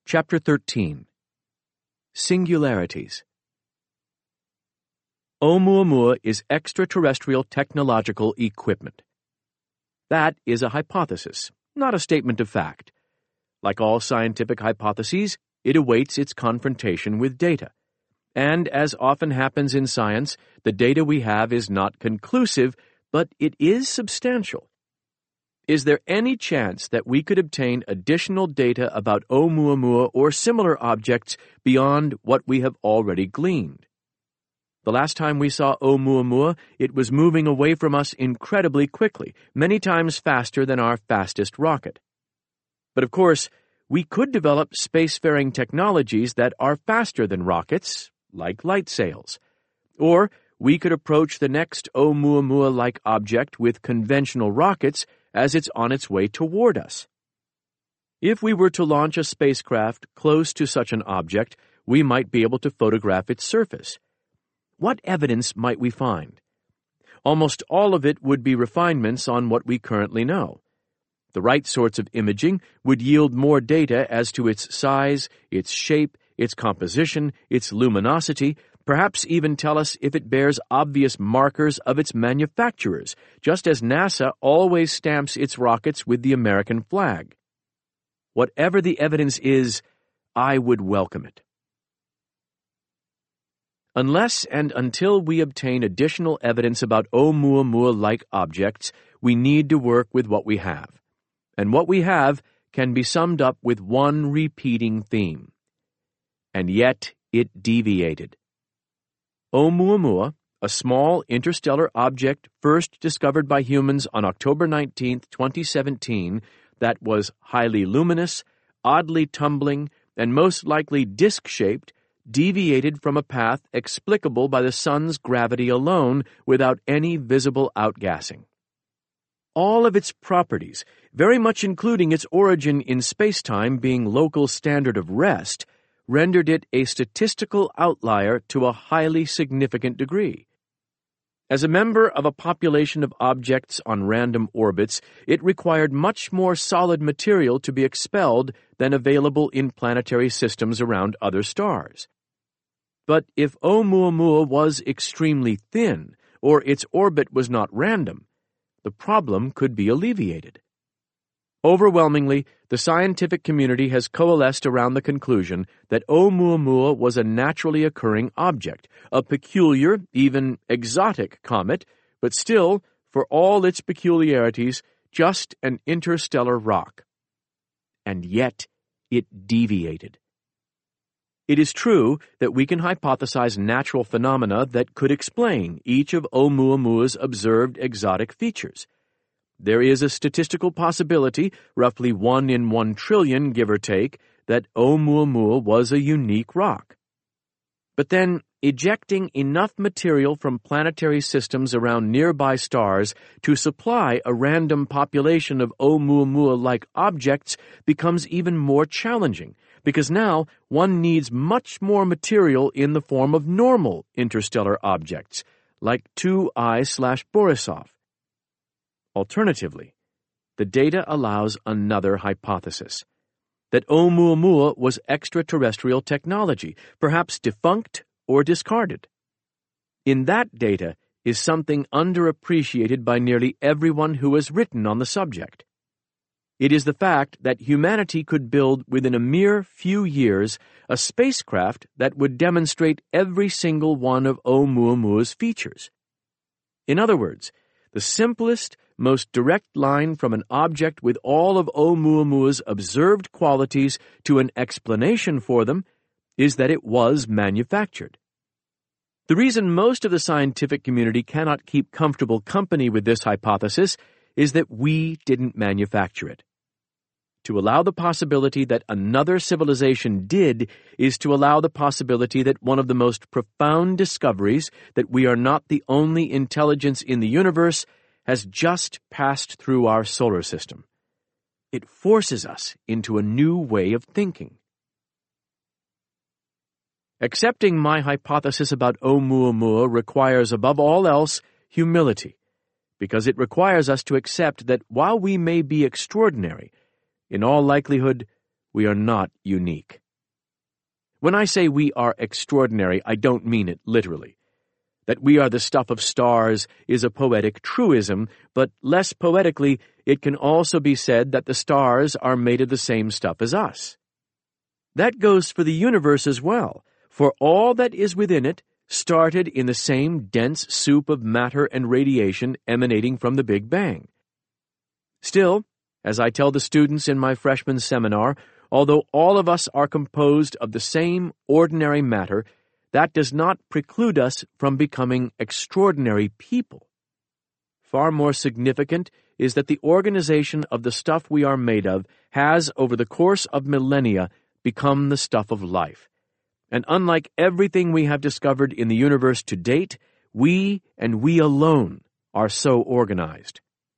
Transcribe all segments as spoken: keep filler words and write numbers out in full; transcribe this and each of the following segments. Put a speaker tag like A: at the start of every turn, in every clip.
A: Chapter thirteen. Singularities. Oumuamua is extraterrestrial technological equipment. That is a hypothesis, not a statement of fact. Like all scientific hypotheses, it awaits its confrontation with data. And as often happens in science, the data we have is not conclusive, but it is substantial. Is there any chance that we could obtain additional data about Oumuamua or similar objects beyond what we have already gleaned? The last time we saw Oumuamua, it was moving away from us incredibly quickly, many times faster than our fastest rocket. But of course, we could develop spacefaring technologies that are faster than rockets, like light sails. Or we could approach the next Oumuamua-like object with conventional rockets as it's on its way toward us. If we were to launch a spacecraft close to such an object, we might be able to photograph its surface. What evidence might we find? Almost all of it would be refinements on what we currently know. The right sorts of imaging would yield more data as to its size, its shape, its composition, its luminosity, perhaps even tell us if it bears obvious markers of its manufacturers, just as NASA always stamps its rockets with the American flag. Whatever the evidence is, I would welcome it. Unless and until we obtain additional evidence about Oumuamua-like objects, we need to work with what we have. And what we have can be summed up with one repeating theme. And yet it deviated. Oumuamua, a small interstellar object first discovered by humans on October nineteenth, twenty seventeen, that was highly luminous, oddly tumbling, and most likely disc-shaped, deviated from a path explicable by the sun's gravity alone without any visible outgassing. All of its properties, very much including its origin in spacetime being local standard of rest, rendered it a statistical outlier to a highly significant degree. As a member of a population of objects on random orbits, it required much more solid material to be expelled than available in planetary systems around other stars. But if Oumuamua was extremely thin, or its orbit was not random, the problem could be alleviated. Overwhelmingly, the scientific community has coalesced around the conclusion that Oumuamua was a naturally occurring object, a peculiar, even exotic comet, but still, for all its peculiarities, just an interstellar rock. And yet, it deviated. It is true that we can hypothesize natural phenomena that could explain each of Oumuamua's observed exotic features. There is a statistical possibility, roughly one in one trillion, give or take, that Oumuamua was a unique rock. But then, ejecting enough material from planetary systems around nearby stars to supply a random population of Oumuamua-like objects becomes even more challenging, because now one needs much more material in the form of normal interstellar objects, like two I slash Borisov. Alternatively, the data allows another hypothesis, that Oumuamua was extraterrestrial technology, perhaps defunct or discarded. In that data is something underappreciated by nearly everyone who has written on the subject. It is the fact that humanity could build within a mere few years a spacecraft that would demonstrate every single one of Oumuamua's features. In other words, the simplest, most direct line from an object with all of Oumuamua's observed qualities to an explanation for them is that it was manufactured. The reason most of the scientific community cannot keep comfortable company with this hypothesis is that we didn't manufacture it. To allow the possibility that another civilization did is to allow the possibility that one of the most profound discoveries, that we are not the only intelligence in the universe, has just passed through our solar system. It forces us into a new way of thinking. Accepting my hypothesis about Oumuamua requires, above all else, humility, because it requires us to accept that while we may be extraordinary, in all likelihood, we are not unique. When I say we are extraordinary, I don't mean it literally. That we are the stuff of stars is a poetic truism, but less poetically, it can also be said that the stars are made of the same stuff as us. That goes for the universe as well, for all that is within it started in the same dense soup of matter and radiation emanating from the Big Bang. Still, as I tell the students in my freshman seminar, although all of us are composed of the same ordinary matter, that does not preclude us from becoming extraordinary people. Far more significant is that the organization of the stuff we are made of has, over the course of millennia, become the stuff of life. And unlike everything we have discovered in the universe to date, we and we alone are so organized.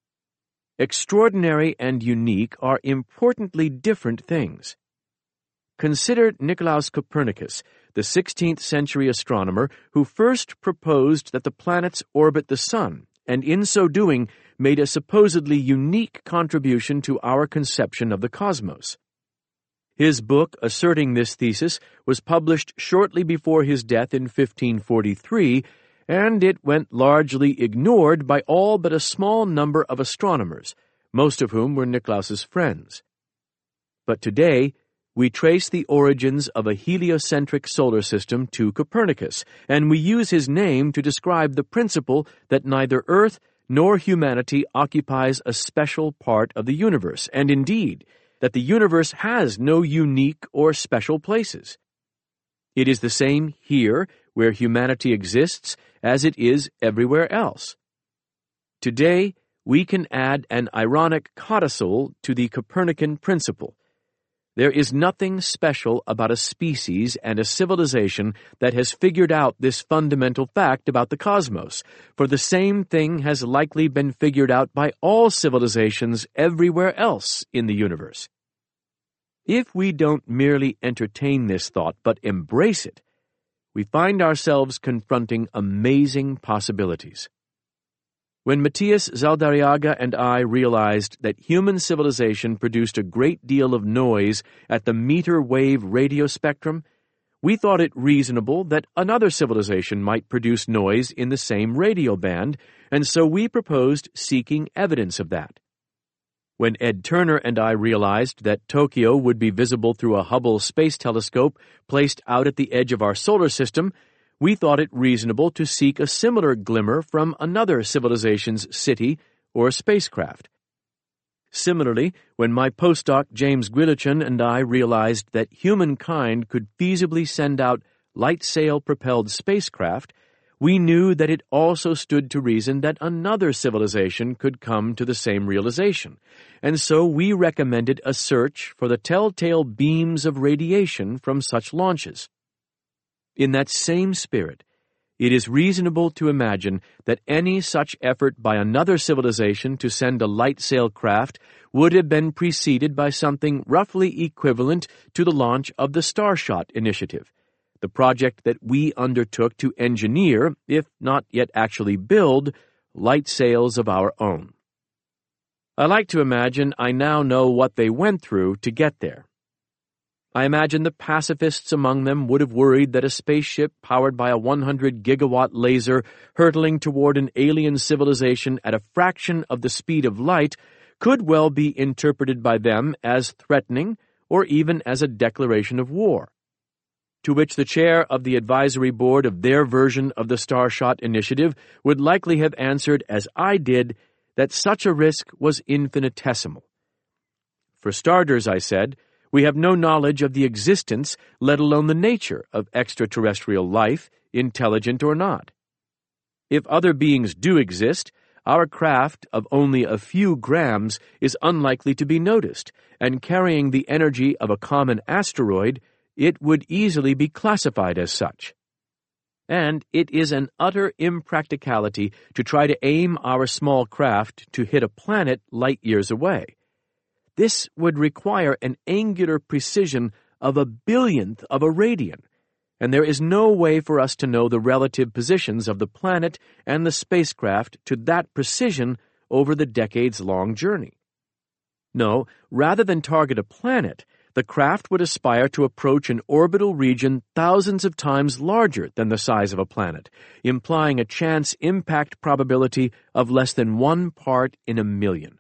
A: Extraordinary and unique are importantly different things. Consider Nicolaus Copernicus, the sixteenth century astronomer who first proposed that the planets orbit the sun, and in so doing made a supposedly unique contribution to our conception of the cosmos. His book asserting this thesis was published shortly before his death in fifteen forty-three, and it went largely ignored by all but a small number of astronomers, most of whom were Nicolaus's friends. But today, we trace the origins of a heliocentric solar system to Copernicus, and we use his name to describe the principle that neither Earth nor humanity occupies a special part of the universe, and indeed, that the universe has no unique or special places. It is the same here, where humanity exists, as it is everywhere else. Today, we can add an ironic codicil to the Copernican principle. There is nothing special about a species and a civilization that has figured out this fundamental fact about the cosmos, for the same thing has likely been figured out by all civilizations everywhere else in the universe. If we don't merely entertain this thought but embrace it, we find ourselves confronting amazing possibilities. When Matthias Zaldariaga and I realized that human civilization produced a great deal of noise at the meter-wave radio spectrum, we thought it reasonable that another civilization might produce noise in the same radio band, and so we proposed seeking evidence of that. When Ed Turner and I realized that Tokyo would be visible through a Hubble space telescope placed out at the edge of our solar system, we thought it reasonable to seek a similar glimmer from another civilization's city or spacecraft. Similarly, when my postdoc James Guillochen and I realized that humankind could feasibly send out light-sail-propelled spacecraft, we knew that it also stood to reason that another civilization could come to the same realization, and so we recommended a search for the telltale beams of radiation from such launches. In that same spirit, it is reasonable to imagine that any such effort by another civilization to send a light-sail craft would have been preceded by something roughly equivalent to the launch of the Starshot initiative, the project that we undertook to engineer, if not yet actually build, light sails of our own. I like to imagine I now know what they went through to get there. I imagine the pacifists among them would have worried that a spaceship powered by a one hundred gigawatt laser hurtling toward an alien civilization at a fraction of the speed of light could well be interpreted by them as threatening or even as a declaration of war. To which the chair of the advisory board of their version of the Starshot initiative would likely have answered, as I did, that such a risk was infinitesimal. For starters, I said, we have no knowledge of the existence, let alone the nature, of extraterrestrial life, intelligent or not. If other beings do exist, our craft of only a few grams is unlikely to be noticed, and carrying the energy of a common asteroid, it would easily be classified as such. And it is an utter impracticality to try to aim our small craft to hit a planet light years away. This would require an angular precision of a billionth of a radian, and there is no way for us to know the relative positions of the planet and the spacecraft to that precision over the decades-long journey. No, rather than target a planet, the craft would aspire to approach an orbital region thousands of times larger than the size of a planet, implying a chance impact probability of less than one part in a million.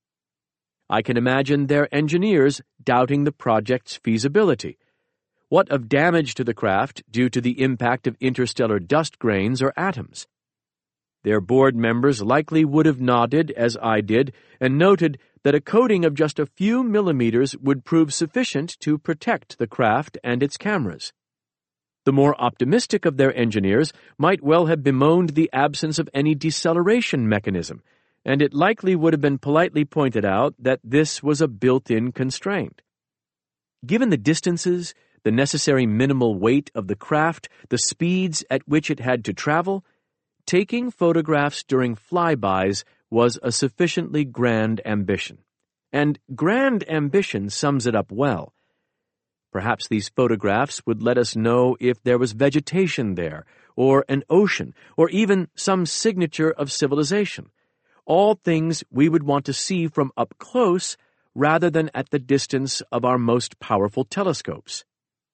A: I can imagine their engineers doubting the project's feasibility. What of damage to the craft due to the impact of interstellar dust grains or atoms? Their board members likely would have nodded, as I did, and noted that a coating of just a few millimeters would prove sufficient to protect the craft and its cameras. The more optimistic of their engineers might well have bemoaned the absence of any deceleration mechanism, and it likely would have been politely pointed out that this was a built-in constraint. Given the distances, the necessary minimal weight of the craft, the speeds at which it had to travel, taking photographs during flybys was a sufficiently grand ambition. And grand ambition sums it up well. Perhaps these photographs would let us know if there was vegetation there, or an ocean, or even some signature of civilization. All things we would want to see from up close rather than at the distance of our most powerful telescopes.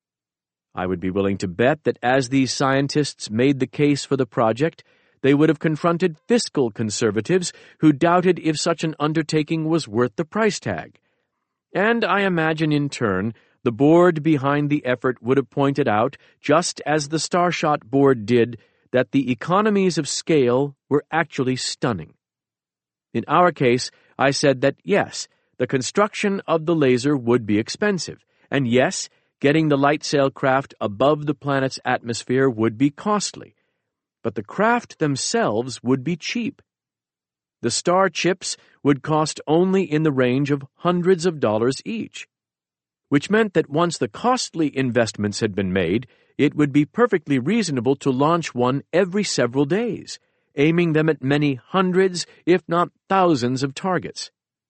A: I would be willing to bet that as these scientists made the case for the project, they would have confronted fiscal conservatives who doubted if such an undertaking was worth the price tag. And I imagine in turn, the board behind the effort would have pointed out, just as the Starshot board did, that the economies of scale were actually stunning. In our case, I said that yes, the construction of the laser would be expensive, and yes, getting the light sail craft above the planet's atmosphere would be costly. But the craft themselves would be cheap. The star chips would cost only in the range of hundreds of dollars each, which meant that once the costly investments had been made, it would be perfectly reasonable to launch one every several days, aiming them at many hundreds, if not thousands, of targets.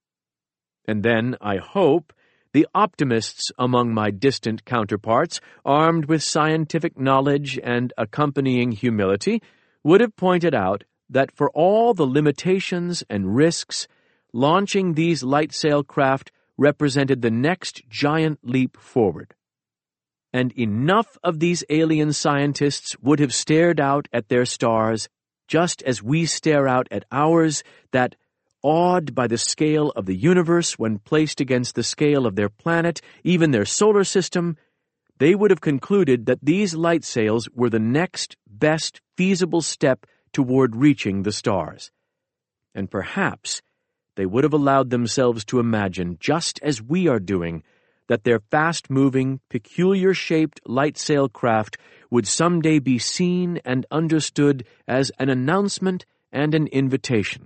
A: And then, I hope, the optimists among my distant counterparts, armed with scientific knowledge and accompanying humility, would have pointed out that for all the limitations and risks, launching these light sail craft represented the next giant leap forward. And enough of these alien scientists would have stared out at their stars, just as we stare out at ours, that awed by the scale of the universe when placed against the scale of their planet, even their solar system, they would have concluded that these light sails were the next best feasible step toward reaching the stars. And perhaps they would have allowed themselves to imagine, just as we are doing, that their fast-moving, peculiar-shaped light sail craft would someday be seen and understood as an announcement and an invitation.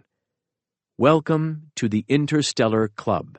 A: Welcome to the Interstellar Club.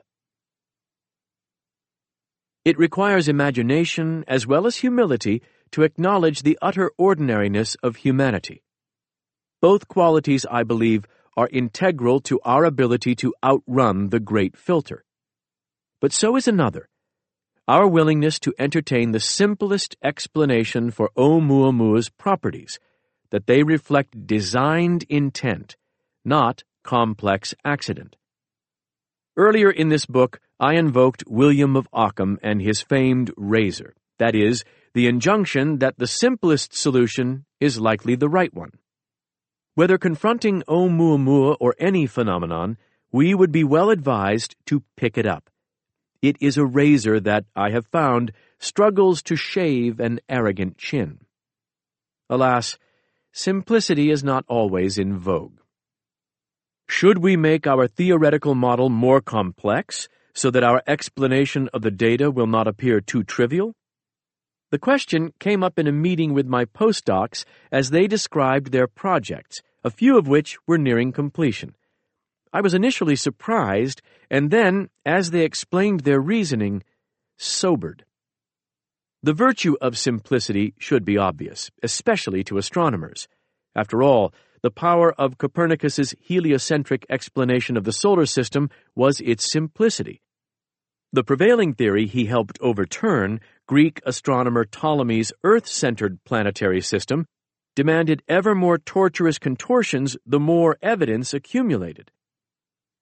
A: It requires imagination as well as humility to acknowledge the utter ordinariness of humanity. Both qualities, I believe, are integral to our ability to outrun the great filter. But so is another, our willingness to entertain the simplest explanation for Oumuamua's properties, that they reflect designed intent, not complex accident. Earlier in this book, I invoked William of Ockham and his famed razor, that is, the injunction that the simplest solution is likely the right one. Whether confronting Oumuamua or any phenomenon, we would be well advised to pick it up. It is a razor that, I have found, struggles to shave an arrogant chin. Alas, simplicity is not always in vogue. Should we make our theoretical model more complex so that our explanation of the data will not appear too trivial? The question came up in a meeting with my postdocs as they described their projects, a few of which were nearing completion. I was initially surprised, and then, as they explained their reasoning, sobered. The virtue of simplicity should be obvious, especially to astronomers. After all, the power of Copernicus's heliocentric explanation of the solar system was its simplicity. The prevailing theory he helped overturn, Greek astronomer Ptolemy's Earth-centered planetary system, demanded ever more tortuous contortions the more evidence accumulated.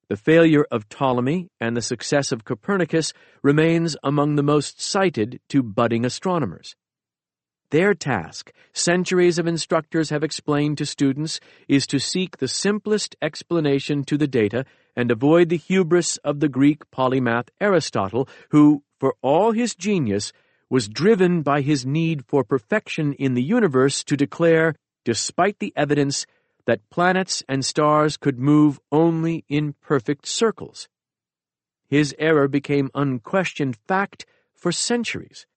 A: The failure of Ptolemy and the success of Copernicus remains among the most cited to budding astronomers. Their task, centuries of instructors have explained to students, is to seek the simplest explanation to the data and avoid the hubris of the Greek polymath Aristotle, who, for all his genius, was driven by his need for perfection in the universe to declare, despite the evidence, that planets and stars could move only in perfect circles. His error became unquestioned fact for centuries.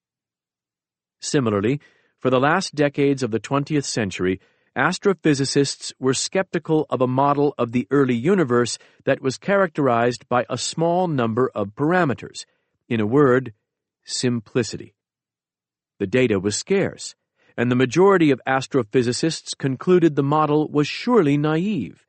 A: Similarly, for the last decades of the twentieth century, astrophysicists were skeptical of a model of the early universe that was characterized by a small number of parameters. In a word, simplicity. The data was scarce, and the majority of astrophysicists concluded the model was surely naive.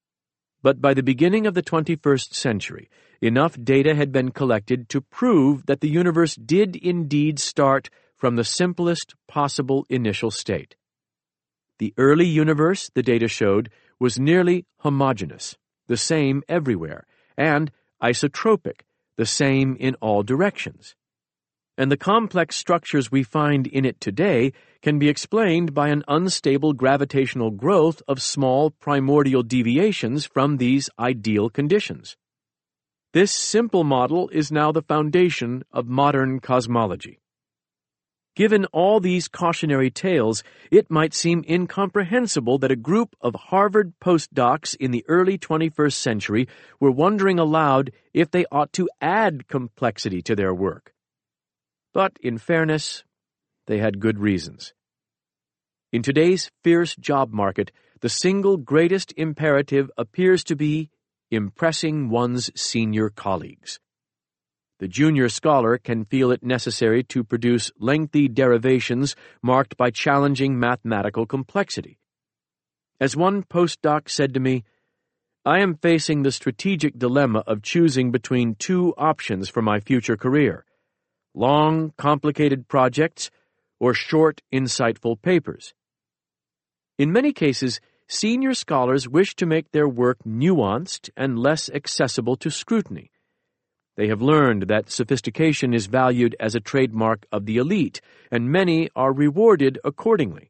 A: But by the beginning of the twenty-first century, enough data had been collected to prove that the universe did indeed start from the simplest possible initial state. The early universe, the data showed, was nearly homogeneous, the same everywhere, and isotropic, the same in all directions. And the complex structures we find in it today can be explained by an unstable gravitational growth of small primordial deviations from these ideal conditions. This simple model is now the foundation of modern cosmology. Given all these cautionary tales, it might seem incomprehensible that a group of Harvard postdocs in the early twenty-first century were wondering aloud if they ought to add complexity to their work. But, in fairness, they had good reasons. In today's fierce job market, the single greatest imperative appears to be impressing one's senior colleagues. The junior scholar can feel it necessary to produce lengthy derivations marked by challenging mathematical complexity. As one postdoc said to me, "I am facing the strategic dilemma of choosing between two options for my future career: long, complicated projects or short, insightful papers." In many cases, senior scholars wish to make their work nuanced and less accessible to scrutiny. They have learned that sophistication is valued as a trademark of the elite, and many are rewarded accordingly.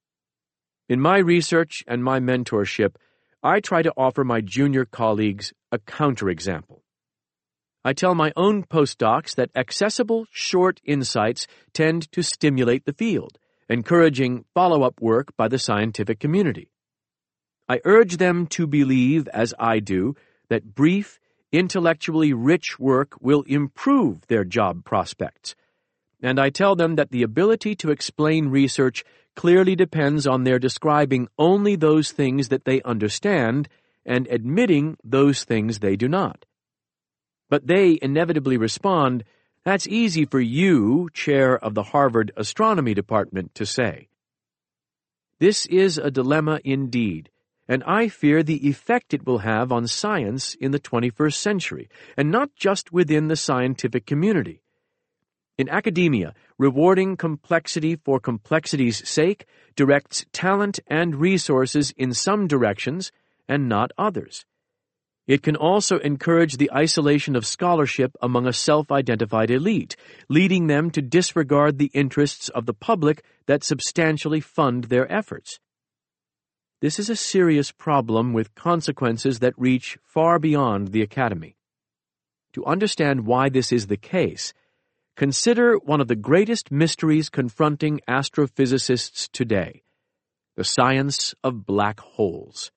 A: In my research and my mentorship, I try to offer my junior colleagues a counterexample. I tell my own postdocs that accessible, short insights tend to stimulate the field, encouraging follow-up work by the scientific community. I urge them to believe, as I do, that brief, intellectually rich work will improve their job prospects, and I tell them that the ability to explain research clearly depends on their describing only those things that they understand and admitting those things they do not. But they inevitably respond, "That's easy for you, chair of the Harvard Astronomy Department, to say." This is a dilemma indeed, and I fear the effect it will have on science in the twenty-first century, and not just within the scientific community. In academia, rewarding complexity for complexity's sake directs talent and resources in some directions and not others. It can also encourage the isolation of scholarship among a self-identified elite, leading them to disregard the interests of the public that substantially fund their efforts. This is a serious problem with consequences that reach far beyond the academy. To understand why this is the case, consider one of the greatest mysteries confronting astrophysicists today: the science of black holes.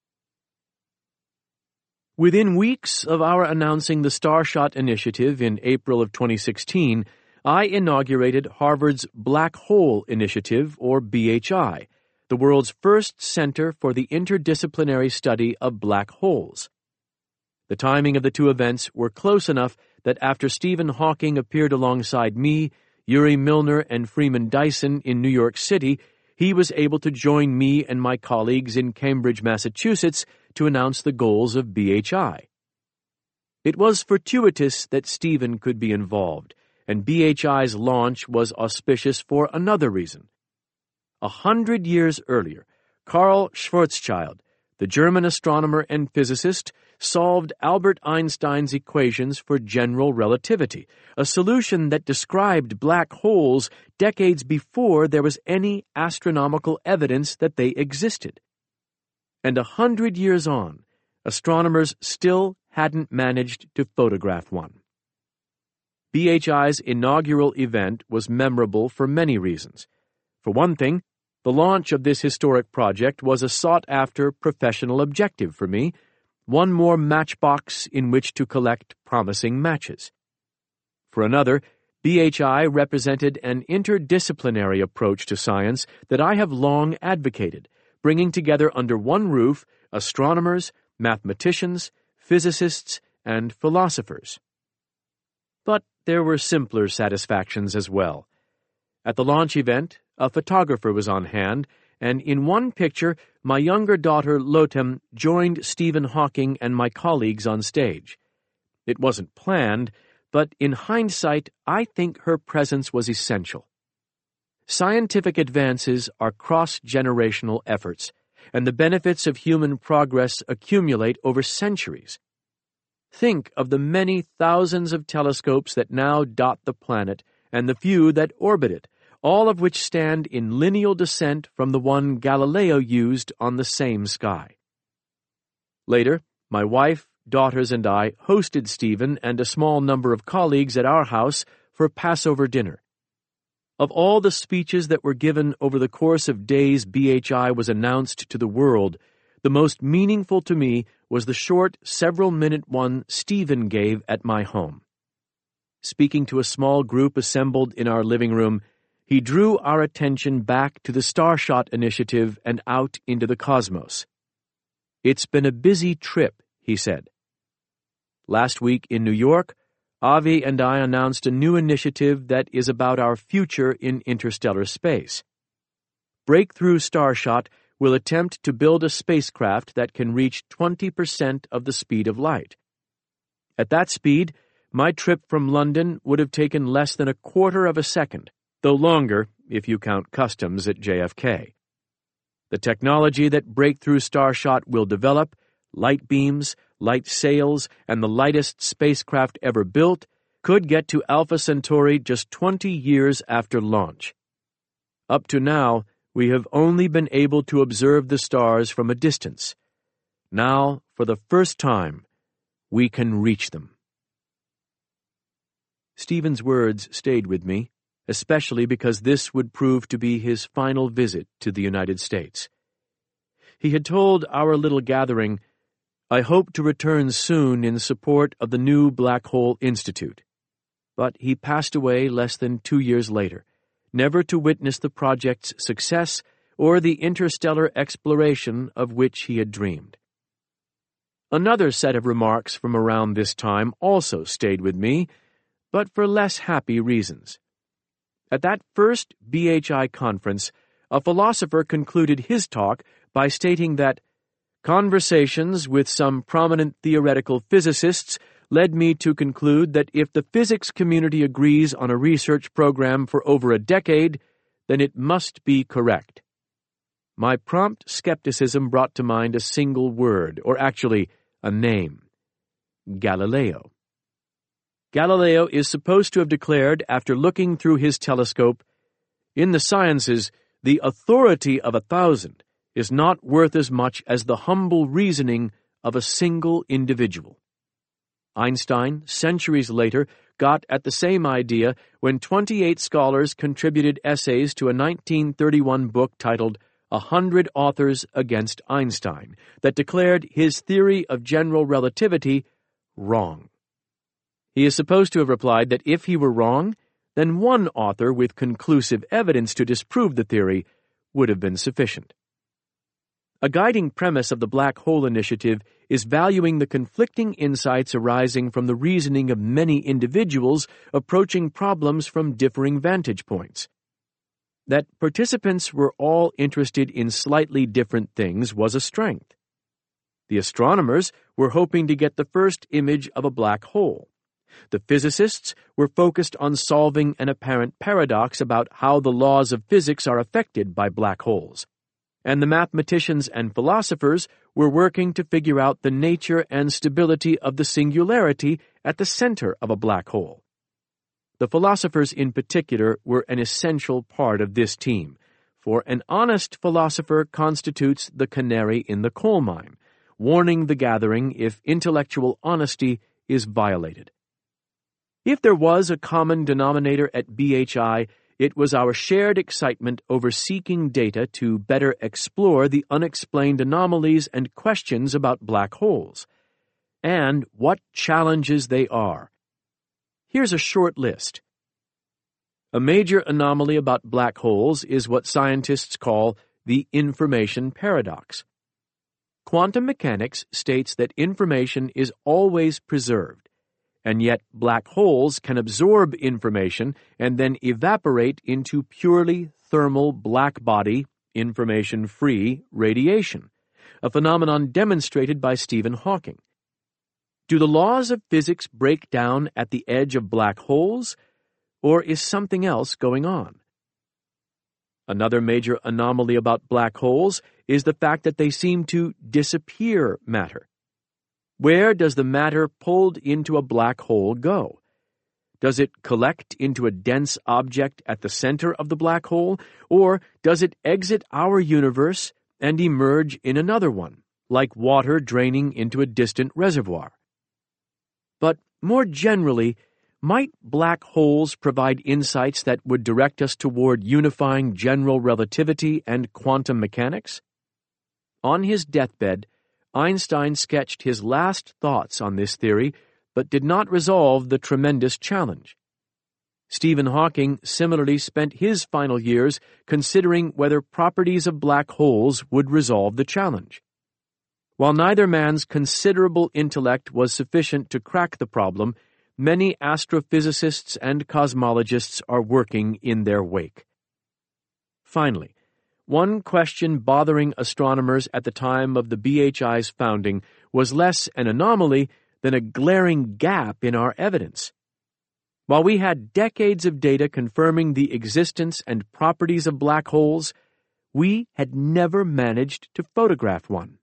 A: Within weeks of our announcing the Starshot Initiative in April of twenty sixteen, I inaugurated Harvard's Black Hole Initiative, or B H I, the world's first center for the interdisciplinary study of black holes. The timing of the two events were close enough that after Stephen Hawking appeared alongside me, Yuri Milner, and Freeman Dyson in New York City, he was able to join me and my colleagues in Cambridge, Massachusetts, to announce the goals of B H I. It was fortuitous that Stephen could be involved, and B H I's launch was auspicious for another reason. A hundred years earlier, Karl Schwarzschild, the German astronomer and physicist solved Albert Einstein's equations for general relativity, a solution that described black holes decades before there was any astronomical evidence that they existed. And a hundred years on, astronomers still hadn't managed to photograph one. B H I's inaugural event was memorable for many reasons. For one thing, the launch of this historic project was a sought-after professional objective for me, one more matchbox in which to collect promising matches. For another, B H I represented an interdisciplinary approach to science that I have long advocated, bringing together under one roof astronomers, mathematicians, physicists, and philosophers. But there were simpler satisfactions as well. At the launch event, a photographer was on hand, and in one picture, my younger daughter Lotem joined Stephen Hawking and my colleagues on stage. It wasn't planned, but in hindsight, I think her presence was essential. Scientific advances are cross-generational efforts, and the benefits of human progress accumulate over centuries. Think of the many thousands of telescopes that now dot the planet and the few that orbit it, all of which stand in lineal descent from the one Galileo used on the same sky. Later, my wife, daughters, and I hosted Stephen and a small number of colleagues at our house for Passover dinner. Of all the speeches that were given over the course of days B H I was announced to the world, the most meaningful to me was the short, several-minute one Stephen gave at my home. Speaking to a small group assembled in our living room, he drew our attention back to the Starshot initiative and out into the cosmos. "It's been a busy trip," he said. Last week in New York, Avi and I announced a new initiative that is about our future in interstellar space. Breakthrough Starshot will attempt to build a spacecraft that can reach twenty percent of the speed of light. At that speed, my trip from London would have taken less than a quarter of a second, though longer if you count customs at J F K. The technology that Breakthrough Starshot will develop, light beams, light sails, and the lightest spacecraft ever built, could get to Alpha Centauri just twenty years after launch. Up to now, we have only been able to observe the stars from a distance. Now, for the first time, we can reach them. Stephen's words stayed with me, especially because this would prove to be his final visit to the United States. He had told our little gathering, "I hope to return soon in support of the new Black Hole Institute." But he passed away less than two years later, never to witness the project's success or the interstellar exploration of which he had dreamed. Another set of remarks from around this time also stayed with me, but for less happy reasons. At that first B H I conference, a philosopher concluded his talk by stating that conversations with some prominent theoretical physicists led me to conclude that if the physics community agrees on a research program for over a decade, then it must be correct. My prompt skepticism brought to mind a single word, or actually a name: Galileo. Galileo is supposed to have declared, after looking through his telescope, "In the sciences, the authority of a thousand is not worth as much as the humble reasoning of a single individual." Einstein, centuries later, got at the same idea when twenty-eight scholars contributed essays to a nineteen thirty-one book titled A Hundred Authors Against Einstein that declared his theory of general relativity wrong. He is supposed to have replied that if he were wrong, then one author with conclusive evidence to disprove the theory would have been sufficient. A guiding premise of the Black Hole Initiative is valuing the conflicting insights arising from the reasoning of many individuals approaching problems from differing vantage points. That participants were all interested in slightly different things was a strength. The astronomers were hoping to get the first image of a black hole. The physicists were focused on solving an apparent paradox about how the laws of physics are affected by black holes. and the mathematicians and philosophers were working to figure out the nature and stability of the singularity at the center of a black hole. The philosophers in particular were an essential part of this team, for an honest philosopher constitutes the canary in the coal mine, warning the gathering if intellectual honesty is violated. If there was a common denominator at B H I, it was our shared excitement over seeking data to better explore the unexplained anomalies and questions about black holes. And what challenges they are. Here's a short list. A major anomaly about black holes is what scientists call the information paradox. Quantum mechanics states that information is always preserved, and yet black holes can absorb information and then evaporate into purely thermal black-body, information-free radiation, a phenomenon demonstrated by Stephen Hawking. Do the laws of physics break down at the edge of black holes, or is something else going on? Another major anomaly about black holes is the fact that they seem to disappear matter. Where does the matter pulled into a black hole go? Does it collect into a dense object at the center of the black hole, or does it exit our universe and emerge in another one, like water draining into a distant reservoir? But more generally, might black holes provide insights that would direct us toward unifying general relativity and quantum mechanics? On his deathbed, Einstein sketched his last thoughts on this theory, but did not resolve the tremendous challenge. Stephen Hawking similarly spent his final years considering whether properties of black holes would resolve the challenge. While neither man's considerable intellect was sufficient to crack the problem, many astrophysicists and cosmologists are working in their wake. Finally, one question bothering astronomers at the time of the B H I's founding was less an anomaly than a glaring gap in our evidence. While we had decades of data confirming the existence and properties of black holes, we had never managed to photograph one.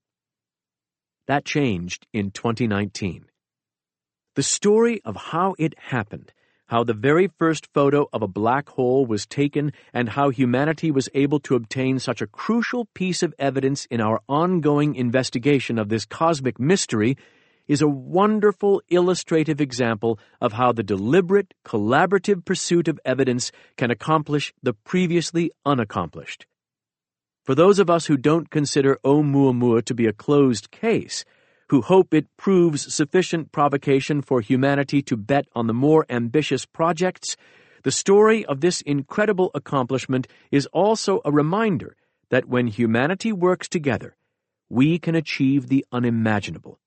A: That changed in twenty nineteen. The story of how it happened, how the very first photo of a black hole was taken, and how humanity was able to obtain such a crucial piece of evidence in our ongoing investigation of this cosmic mystery is a wonderful illustrative example of how the deliberate, collaborative pursuit of evidence can accomplish the previously unaccomplished. For those of us who don't consider Oumuamua to be a closed case, who hope it proves sufficient provocation for humanity to bet on the more ambitious projects, the story of this incredible accomplishment is also a reminder that when humanity works together, we can achieve the unimaginable.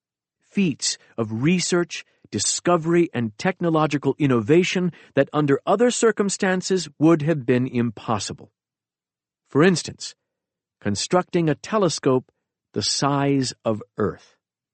A: Feats of research, discovery, and technological innovation that under other circumstances would have been impossible. For instance, constructing a telescope the size of Earth.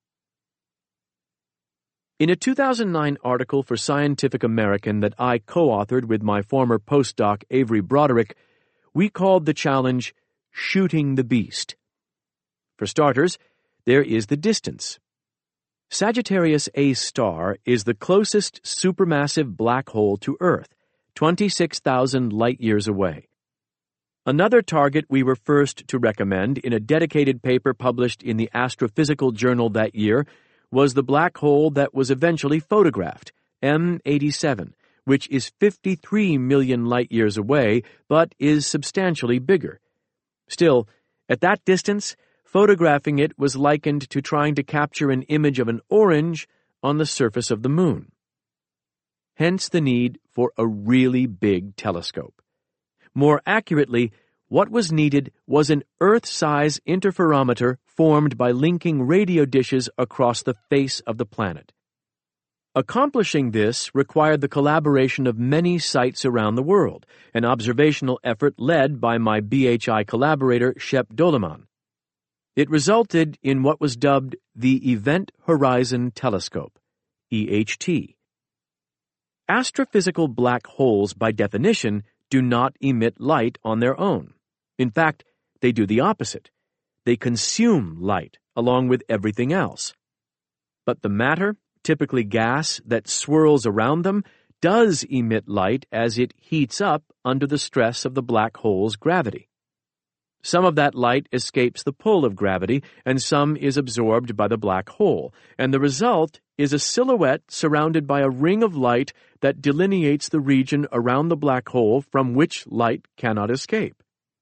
A: In a two thousand nine article for Scientific American that I co-authored with my former postdoc Avery Broderick, we called the challenge Shooting the Beast. For starters, there is the distance. Sagittarius A star is the closest supermassive black hole to Earth, twenty-six thousand light-years away. Another target we were first to recommend in a dedicated paper published in the Astrophysical Journal that year was the black hole that was eventually photographed, M eighty-seven, which is fifty-three million light-years away but is substantially bigger. Still, at that distance, photographing it was likened to trying to capture an image of an orange on the surface of the moon. Hence the need for a really big telescope. More accurately, what was needed was an Earth-size interferometer formed by linking radio dishes across the face of the planet. Accomplishing this required the collaboration of many sites around the world, an observational effort led by my B H I collaborator Shep Doeleman. It resulted in what was dubbed the Event Horizon Telescope, E H T. Astrophysical black holes, by definition, do not emit light on their own. In fact, they do the opposite. They consume light along with everything else. But the matter, typically gas, that swirls around them does emit light as it heats up under the stress of the black hole's gravity. Some of that light escapes the pull of gravity, and some is absorbed by the black hole, and the result is a silhouette surrounded by a ring of light that delineates the region around the black hole from which light cannot escape.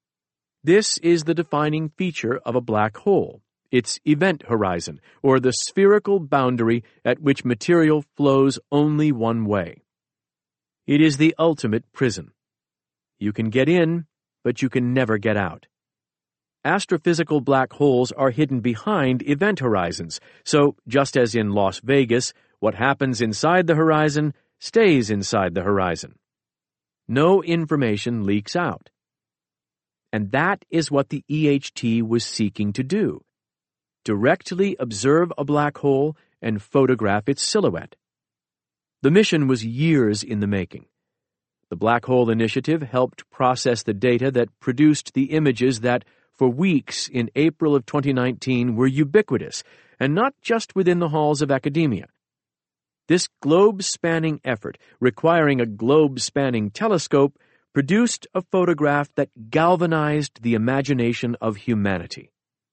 A: This is the defining feature of a black hole, its event horizon, or the spherical boundary at which material flows only one way. It is the ultimate prison. You can get in, but you can never get out. Astrophysical black holes are hidden behind event horizons, so just as in Las Vegas, what happens inside the horizon stays inside the horizon. No information leaks out. And that is what the E H T was seeking to do: directly observe a black hole and photograph its silhouette. The mission was years in the making. The Black Hole Initiative helped process the data that produced the images that, for weeks in April of twenty nineteen, were ubiquitous, and not just within the halls of academia. This globe-spanning effort, requiring a globe-spanning telescope, produced a photograph that galvanized the imagination of humanity.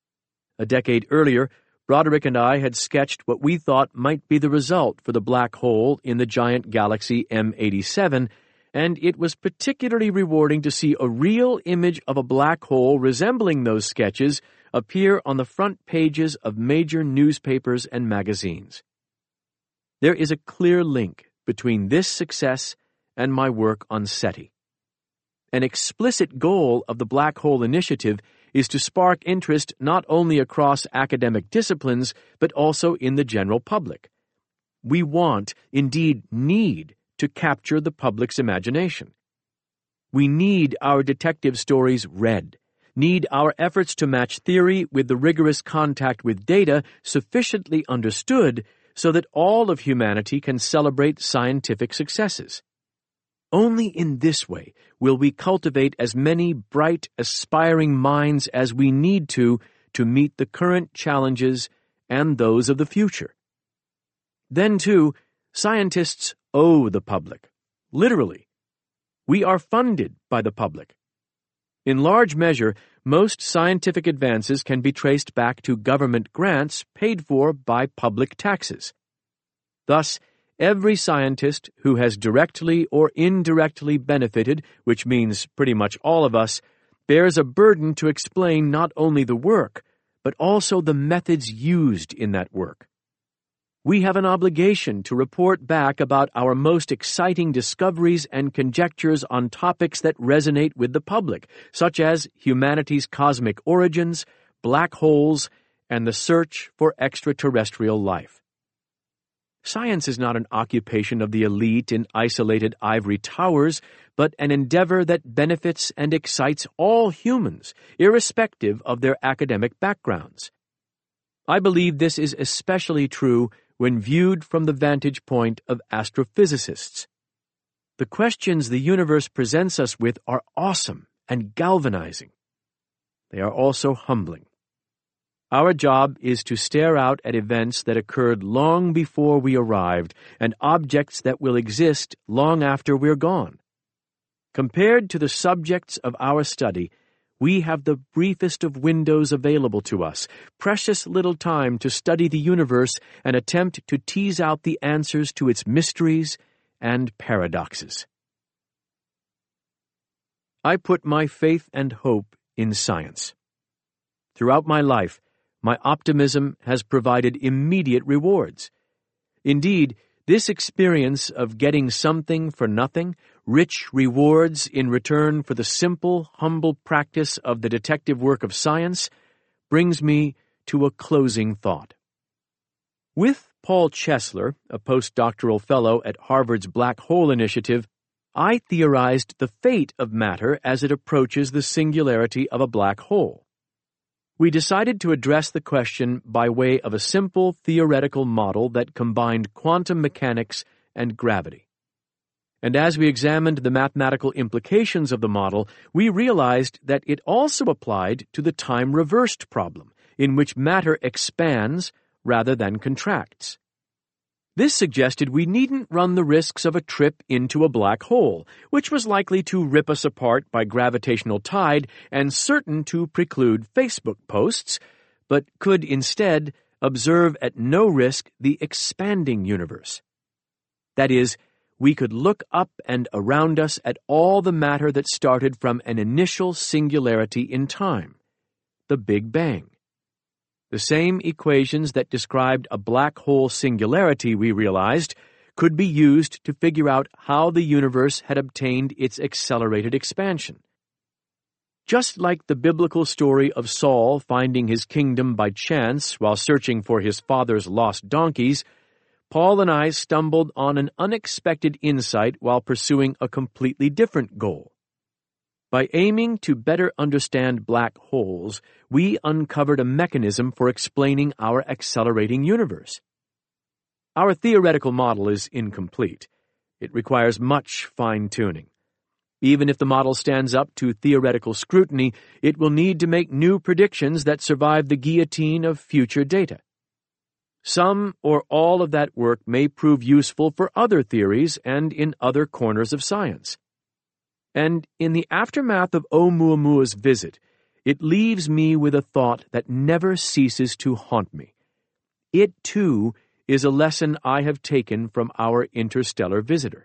A: A decade earlier, Broderick and I had sketched what we thought might be the result for the black hole in the giant galaxy M eighty-seven, and it was particularly rewarding to see a real image of a black hole resembling those sketches appear on the front pages of major newspapers and magazines. There is a clear link between this success and my work on SETI. An explicit goal of the Black Hole Initiative is to spark interest not only across academic disciplines, but also in the general public. We want, indeed need, to capture the public's imagination. We need our detective stories read, need our efforts to match theory with the rigorous contact with data sufficiently understood so that all of humanity can celebrate scientific successes. Only in this way will we cultivate as many bright, aspiring minds as we need to to meet the current challenges and those of the future. Then, too, scientists owe the public, literally. We are funded by the public. In large measure, most scientific advances can be traced back to government grants paid for by public taxes. Thus, every scientist who has directly or indirectly benefited, which means pretty much all of us, bears a burden to explain not only the work, but also the methods used in that work. We have an obligation to report back about our most exciting discoveries and conjectures on topics that resonate with the public, such as humanity's cosmic origins, black holes, and the search for extraterrestrial life. Science is not an occupation of the elite in isolated ivory towers, but an endeavor that benefits and excites all humans, irrespective of their academic backgrounds. I believe this is especially true when viewed from the vantage point of astrophysicists. The questions the universe presents us with are awesome and galvanizing. They are also humbling. Our job is to stare out at events that occurred long before we arrived and objects that will exist long after we're gone. Compared to the subjects of our study, we have the briefest of windows available to us, precious little time to study the universe and attempt to tease out the answers to its mysteries and paradoxes. I put my faith and hope in science. Throughout my life, my optimism has provided immediate rewards. Indeed, this experience of getting something for nothing, rich rewards in return for the simple, humble practice of the detective work of science, brings me to a closing thought. With Paul Chesler, a postdoctoral fellow at Harvard's Black Hole Initiative, I theorized the fate of matter as it approaches the singularity of a black hole. We decided to address the question by way of a simple theoretical model that combined quantum mechanics and gravity. And as we examined the mathematical implications of the model, we realized that it also applied to the time-reversed problem, in which matter expands rather than contracts. This suggested we needn't run the risks of a trip into a black hole, which was likely to rip us apart by gravitational tide and certain to preclude Facebook posts, but could instead observe at no risk the expanding universe. That is, we could look up and around us at all the matter that started from an initial singularity in time, the Big Bang. The same equations that described a black hole singularity, we realized, could be used to figure out how the universe had obtained its accelerated expansion. Just like the biblical story of Saul finding his kingdom by chance while searching for his father's lost donkeys, Paul and I stumbled on an unexpected insight while pursuing a completely different goal. By aiming to better understand black holes, we uncovered a mechanism for explaining our accelerating universe. Our theoretical model is incomplete. It requires much fine-tuning. Even if the model stands up to theoretical scrutiny, it will need to make new predictions that survive the guillotine of future data. Some or all of that work may prove useful for other theories and in other corners of science. And in the aftermath of Oumuamua's visit, it leaves me with a thought that never ceases to haunt me. It, too, is a lesson I have taken from our interstellar visitor.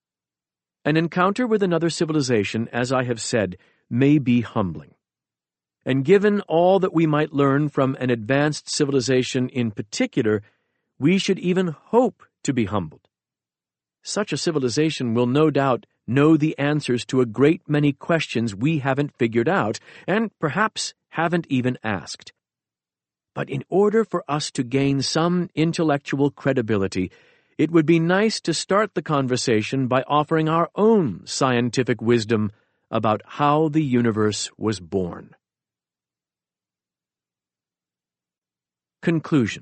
A: An encounter with another civilization, as I have said, may be humbling. And given all that we might learn from an advanced civilization in particular, we should even hope to be humbled. Such a civilization will no doubt know the answers to a great many questions we haven't figured out and perhaps haven't even asked. But in order for us to gain some intellectual credibility, it would be nice to start the conversation by offering our own scientific wisdom about how the universe was born. Conclusion.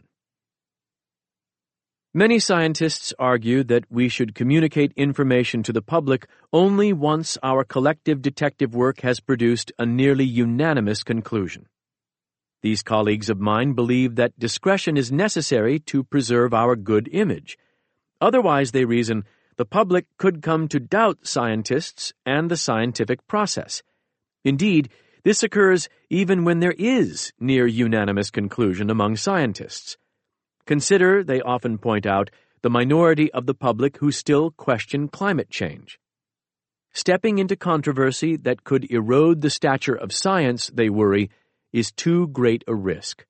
A: Many scientists argue that we should communicate information to the public only once our collective detective work has produced a nearly unanimous conclusion. These colleagues of mine believe that discretion is necessary to preserve our good image. Otherwise, they reason, the public could come to doubt scientists and the scientific process. Indeed, this occurs even when there is near unanimous conclusion among scientists. Consider, they often point out, the minority of the public who still question climate change. Stepping into controversy that could erode the stature of science, they worry, is too great a risk.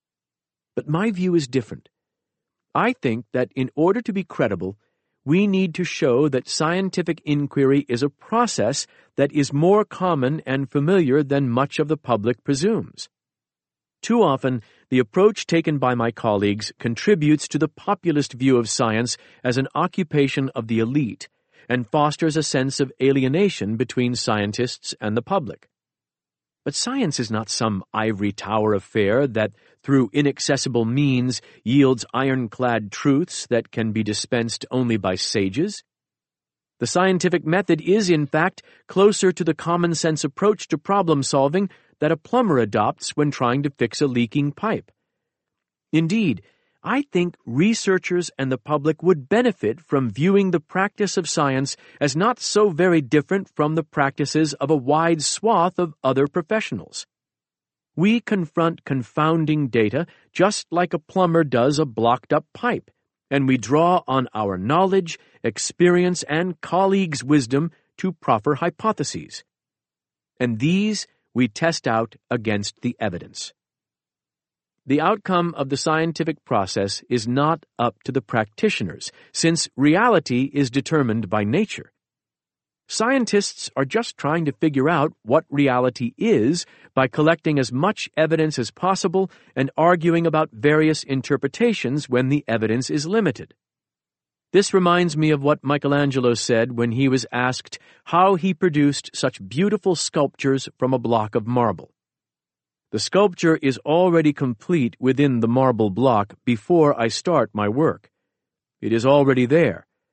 A: But my view is different. I think that in order to be credible, we need to show that scientific inquiry is a process that is more common and familiar than much of the public presumes. Too often, the approach taken by my colleagues contributes to the populist view of science as an occupation of the elite and fosters a sense of alienation between scientists and the public. But science is not some ivory tower affair that, through inaccessible means, yields ironclad truths that can be dispensed only by sages. The scientific method is, in fact, closer to the common-sense approach to problem-solving that a plumber adopts when trying to fix a leaking pipe. Indeed, I think researchers and the public would benefit from viewing the practice of science as not so very different from the practices of a wide swath of other professionals. We confront confounding data just like a plumber does a blocked-up pipe, and we draw on our knowledge, experience, and colleagues' wisdom to proffer hypotheses. And these we test out against the evidence. The outcome of the scientific process is not up to the practitioners, since reality is determined by nature. Scientists are just trying to figure out what reality is by collecting as much evidence as possible and arguing about various interpretations when the evidence is limited. This reminds me of what Michelangelo said when he was asked how he produced such beautiful sculptures from a block of marble. The sculpture is already complete within the marble block before I start my work. It is already there.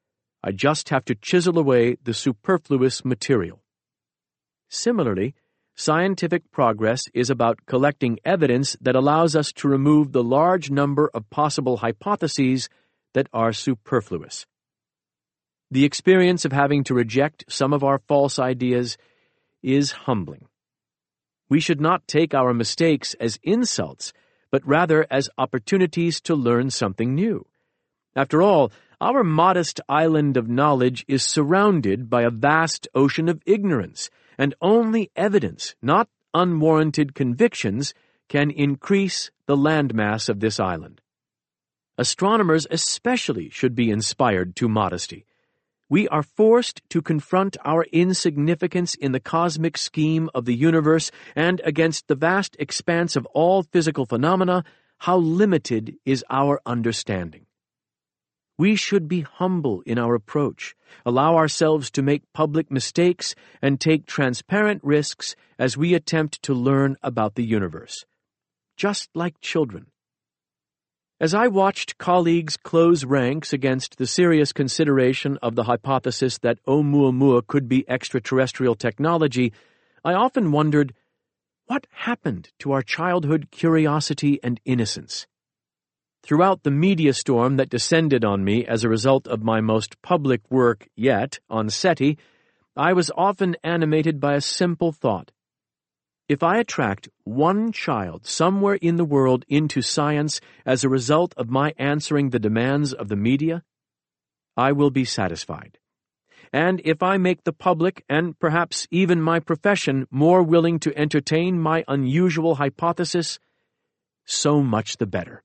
A: I just have to chisel away the superfluous material. Similarly, scientific progress is about collecting evidence that allows us to remove the large number of possible hypotheses that are superfluous. The experience of having to reject some of our false ideas is humbling. We should not take our mistakes as insults, but rather as opportunities to learn something new. After all, our modest island of knowledge is surrounded by a vast ocean of ignorance, and only evidence, not unwarranted convictions, can increase the landmass of this island. Astronomers especially should be inspired to modesty. We are forced to confront our insignificance in the cosmic scheme of the universe and against the vast expanse of all physical phenomena. How limited is our understanding. We should be humble in our approach, allow ourselves to make public mistakes, and take transparent risks as we attempt to learn about the universe. Just like children. As I watched colleagues close ranks against the serious consideration of the hypothesis that Oumuamua could be extraterrestrial technology, I often wondered, what happened to our childhood curiosity and innocence? Throughout the media storm that descended on me as a result of my most public work yet on SETI, I was often animated by a simple thought. If I attract one child somewhere in the world into science as a result of my answering the demands of the media, I will be satisfied. And if I make the public, and perhaps even my profession, more willing to entertain my unusual hypothesis, so much the better.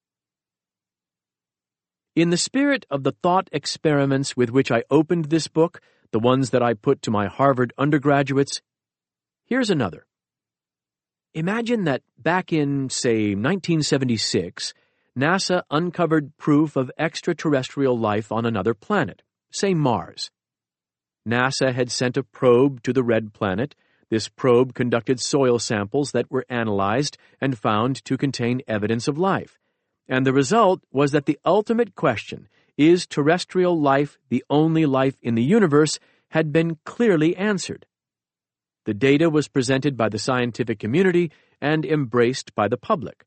A: In the spirit of the thought experiments with which I opened this book, the ones that I put to my Harvard undergraduates, here's another. Imagine that back in, say, nineteen seventy-six, NASA uncovered proof of extraterrestrial life on another planet, say Mars. NASA had sent a probe to the red planet. This probe conducted soil samples that were analyzed and found to contain evidence of life. And the result was that the ultimate question, is terrestrial life the only life in the universe, had been clearly answered. The data was presented by the scientific community and embraced by the public.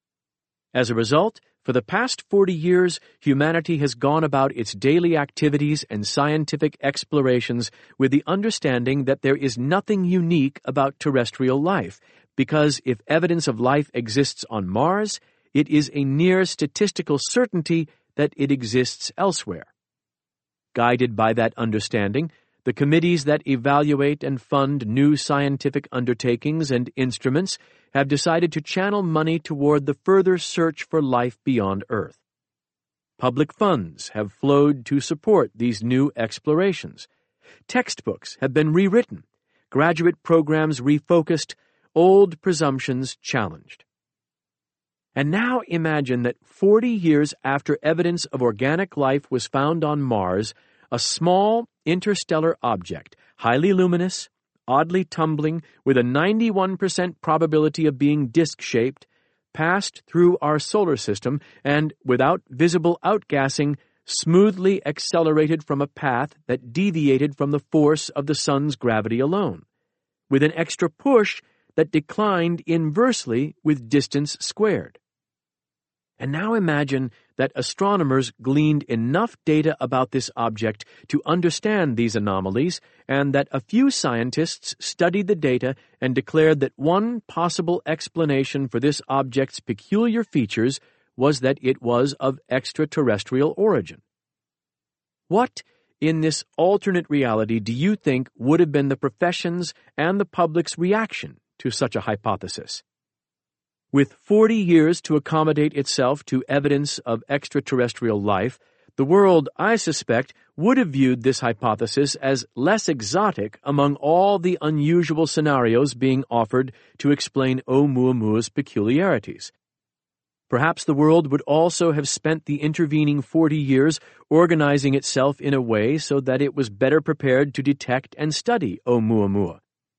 A: As a result, for the past forty years, humanity has gone about its daily activities and scientific explorations with the understanding that there is nothing unique about terrestrial life, because if evidence of life exists on Mars, it is a near statistical certainty that it exists elsewhere. Guided by that understanding, the committees that evaluate and fund new scientific undertakings and instruments have decided to channel money toward the further search for life beyond Earth. Public funds have flowed to support these new explorations. Textbooks have been rewritten, graduate programs refocused, old presumptions challenged. And now imagine that forty years after evidence of organic life was found on Mars, a small interstellar object, highly luminous, oddly tumbling, with a ninety-one percent probability of being disk-shaped, passed through our solar system and, without visible outgassing, smoothly accelerated from a path that deviated from the force of the sun's gravity alone, with an extra push that declined inversely with distance squared. And now imagine that astronomers gleaned enough data about this object to understand these anomalies, and that a few scientists studied the data and declared that one possible explanation for this object's peculiar features was that it was of extraterrestrial origin. What, in this alternate reality, do you think would have been the profession's and the public's reaction to such a hypothesis? With forty years to accommodate itself to evidence of extraterrestrial life, the world, I suspect, would have viewed this hypothesis as less exotic among all the unusual scenarios being offered to explain Oumuamua's peculiarities. Perhaps the world would also have spent the intervening forty years organizing itself in a way so that it was better prepared to detect and study Oumuamua.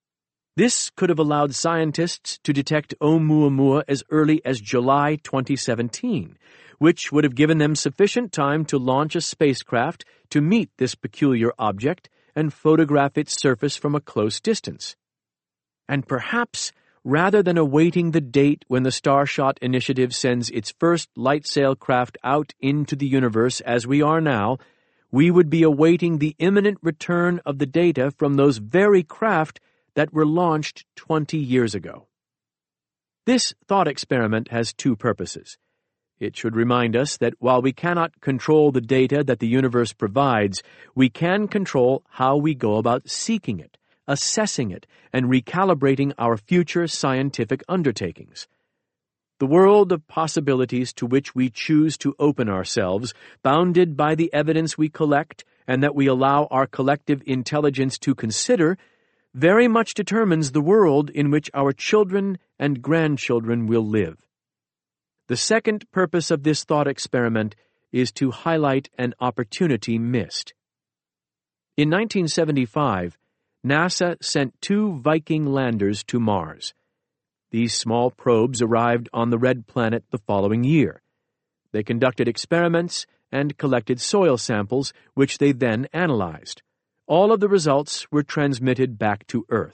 A: This could have allowed scientists to detect Oumuamua as early as July twenty seventeen, which would have given them sufficient time to launch a spacecraft to meet this peculiar object and photograph its surface from a close distance. And perhaps, rather than awaiting the date when the Starshot initiative sends its first light sail craft out into the universe as we are now, we would be awaiting the imminent return of the data from those very craft that were launched twenty years ago. This thought experiment has two purposes. It should remind us that while we cannot control the data that the universe provides, we can control how we go about seeking it, assessing it, and recalibrating our future scientific undertakings. The world of possibilities to which we choose to open ourselves, bounded by the evidence we collect and that we allow our collective intelligence to consider, very much determines the world in which our children and grandchildren will live. The second purpose of this thought experiment is to highlight an opportunity missed. In nineteen seventy-five, NASA sent two Viking landers to Mars. These small probes arrived on the red planet the following year. They conducted experiments and collected soil samples, which they then analyzed. All of the results were transmitted back to Earth.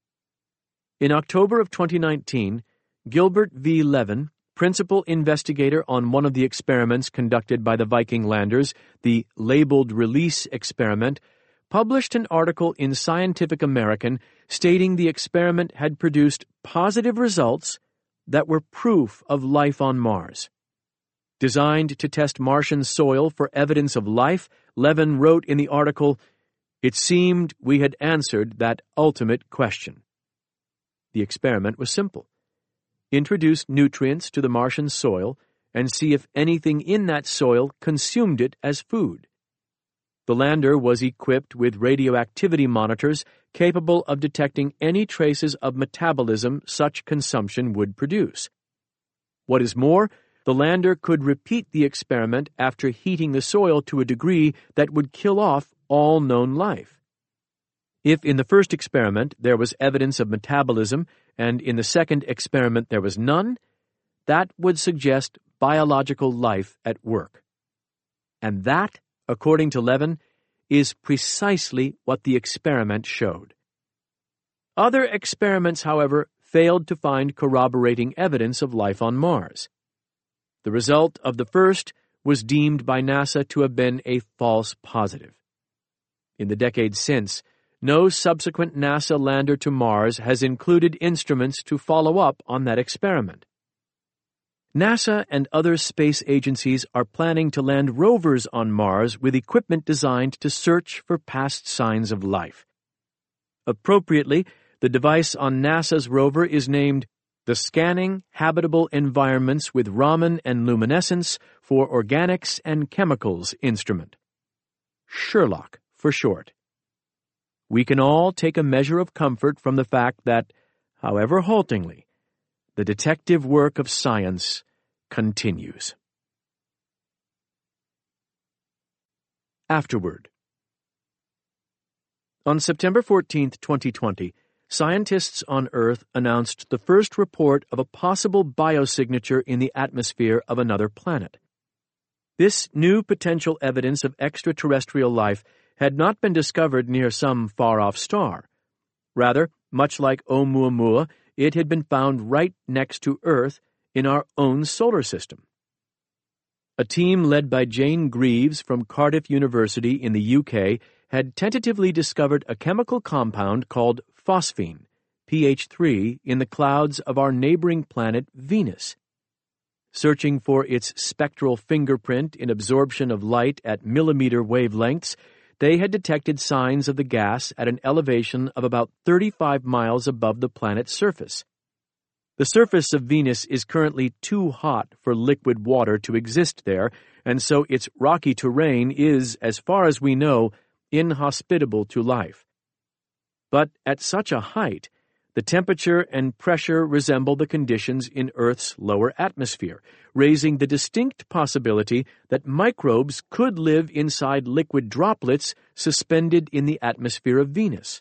A: In October of twenty nineteen, Gilbert V. Levin, principal investigator on one of the experiments conducted by the Viking landers, the Labeled Release Experiment, published an article in Scientific American stating the experiment had produced positive results that were proof of life on Mars. Designed to test Martian soil for evidence of life, Levin wrote in the article, "It seemed we had answered that ultimate question." The experiment was simple. Introduce nutrients to the Martian soil and see if anything in that soil consumed it as food. The lander was equipped with radioactivity monitors capable of detecting any traces of metabolism such consumption would produce. What is more, the lander could repeat the experiment after heating the soil to a degree that would kill off all known life. If in the first experiment there was evidence of metabolism and in the second experiment there was none, that would suggest biological life at work. And that, according to Levin, is precisely what the experiment showed. Other experiments, however, failed to find corroborating evidence of life on Mars. The result of the first was deemed by NASA to have been a false positive. In the decades since, no subsequent NASA lander to Mars has included instruments to follow up on that experiment. NASA and other space agencies are planning to land rovers on Mars with equipment designed to search for past signs of life. Appropriately, the device on NASA's rover is named the Scanning Habitable Environments with Raman and Luminescence for Organics and Chemicals instrument. SHERLOC for short. We can all take a measure of comfort from the fact that, however haltingly, the detective work of science continues. Afterward. On September fourteenth, twenty twenty, scientists on Earth announced the first report of a possible biosignature in the atmosphere of another planet. This new potential evidence of extraterrestrial life had not been discovered near some far-off star. Rather, much like Oumuamua, it had been found right next to Earth in our own solar system. A team led by Jane Greaves from Cardiff University in the U K had tentatively discovered a chemical compound called phosphine, P H three, in the clouds of our neighboring planet Venus. Searching for its spectral fingerprint in absorption of light at millimeter wavelengths, they had detected signs of the gas at an elevation of about thirty-five miles above the planet's surface. The surface of Venus is currently too hot for liquid water to exist there, and so its rocky terrain is, as far as we know, inhospitable to life. But at such a height, the temperature and pressure resemble the conditions in Earth's lower atmosphere, raising the distinct possibility that microbes could live inside liquid droplets suspended in the atmosphere of Venus.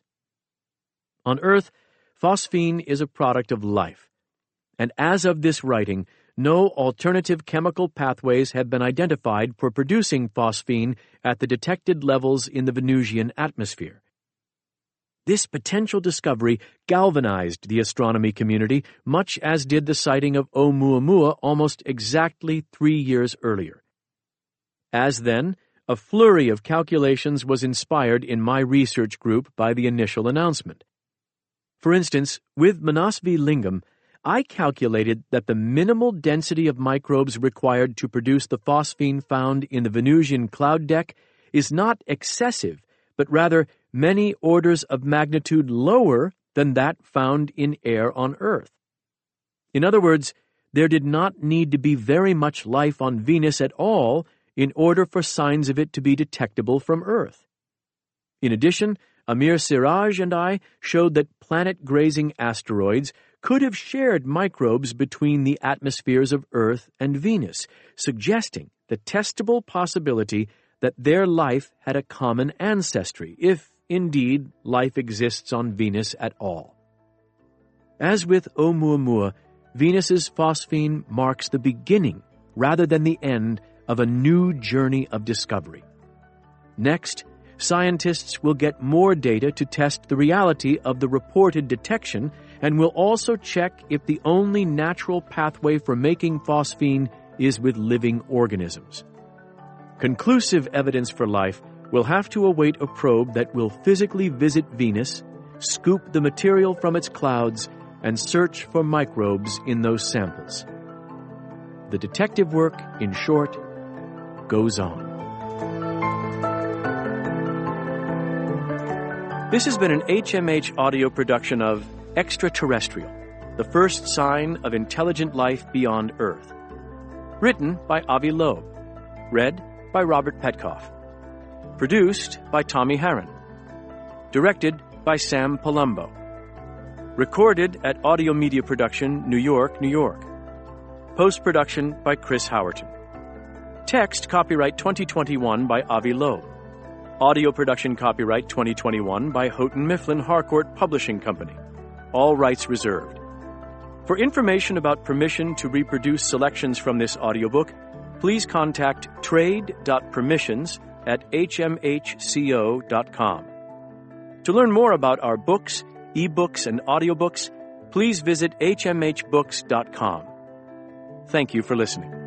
A: On Earth, phosphine is a product of life, and as of this writing, no alternative chemical pathways have been identified for producing phosphine at the detected levels in the Venusian atmosphere. This potential discovery galvanized the astronomy community, much as did the sighting of Oumuamua almost exactly three years earlier. As then, a flurry of calculations was inspired in my research group by the initial announcement. For instance, with Manasvi Lingam, I calculated that the minimal density of microbes required to produce the phosphine found in the Venusian cloud deck is not excessive, but rather many orders of magnitude lower than that found in air on Earth. In other words, there did not need to be very much life on Venus at all in order for signs of it to be detectable from Earth. In addition, Amir Siraj and I showed that planet-grazing asteroids could have shared microbes between the atmospheres of Earth and Venus, suggesting the testable possibility that their life had a common ancestry, if, indeed, life exists on Venus at all. As with Oumuamua, Venus's phosphine marks the beginning, rather than the end, of a new journey of discovery. Next, scientists will get more data to test the reality of the reported detection and will also check if the only natural pathway for making phosphine is with living organisms. Conclusive evidence for life will have to await a probe that will physically visit Venus, scoop the material from its clouds, and search for microbes in those samples. The detective work, in short, goes on. This has been an H M H audio production of Extraterrestrial, the first sign of intelligent life beyond Earth. Written by Avi Loeb. Read by Robert Petkoff. Produced by Tommy Harron. Directed by Sam Palumbo. Recorded at Audio Media Production, New York, New York. Post-production by Chris Howerton. Text copyright twenty twenty-one by Avi Loeb. Audio production copyright twenty twenty-one by Houghton Mifflin Harcourt Publishing Company. All rights reserved. For information about permission to reproduce selections from this audiobook, please contact trade dot permissions at h m h co dot com. To learn more about our books, ebooks, and audiobooks, please visit h m h books dot com. Thank you for listening.